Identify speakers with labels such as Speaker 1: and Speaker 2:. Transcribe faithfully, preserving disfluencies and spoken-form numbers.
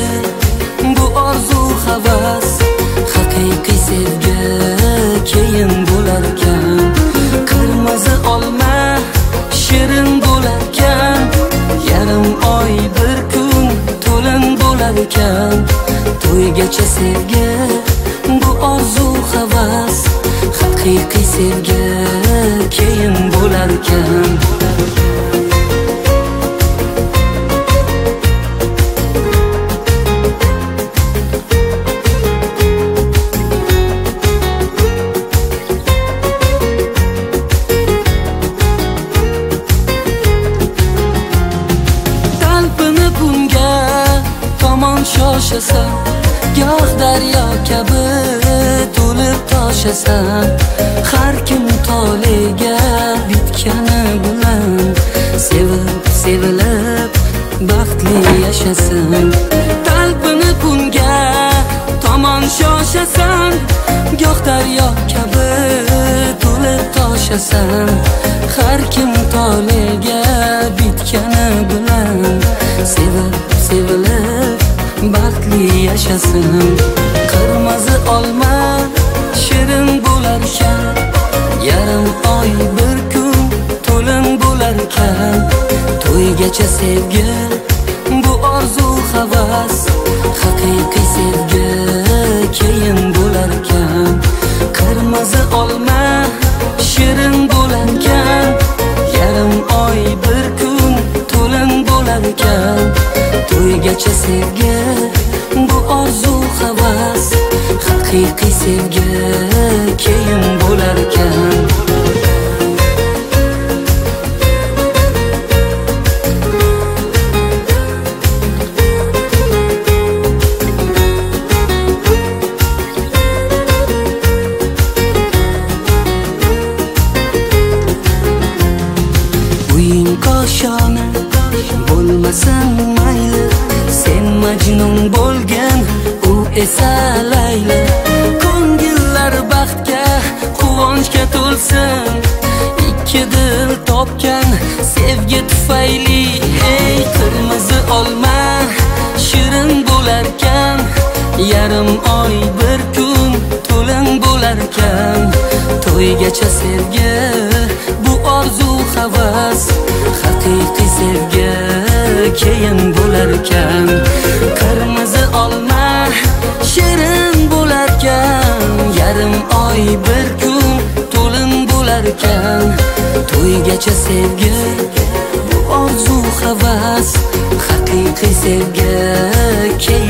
Speaker 1: bu orzu havas, haqiqiy sevgi keyin bo'larkan. Qirmizi olma shirin bo'larkan, yarim oy bir kun to'lin bo'larkan. To'ygacha sevgi bu orzu havas, haqiqiy sevgi keyin bo'larkan. Shoshasan, goh daryo kabi to'lib toshasan. Har kim toliga bitgani bilan sevib sevilib baxtli yashasin. Talpinib bunga tomon shoshasan, goh daryo kabi to'lib toshasan. Har kim toliga bitgani bilan sevib sevilib baxtli yashasin. Qirmizi olma shirin bo'larkan, yarim oy bir kun to'lin bo'larkan. To'ygacha sevgi bu orzu havas, haqiqiy sevgi keyin bo'larkan. Qirmizi olma shirin bo'larkan, yarim oy bir kun to'lin bo'larkan. To'ygacha sevgi bu orzu havas, haqiqiy sevgi keyin bo'larkan. Uying qoshona bo'lmasin mayli, sen majnun bo'lgan, u esa Layla. Ko'ngillar baxtga, quvonchga to'lsin, ikki dil topgan sevgi tufayli. Ey qirmizi olma shirin bo'larkan, yarim oy bir kun to'lin bo'larkan. To'ygacha sevgi bu orzu havas, haqiqiy sevgi keyin bo'larkan. Qirmizi olma shirin bo'larkan, yarim oy bir kun to'lin bo'larkan. To'ygacha sevgi bu orzu havas, haqiqiy sevgi keyin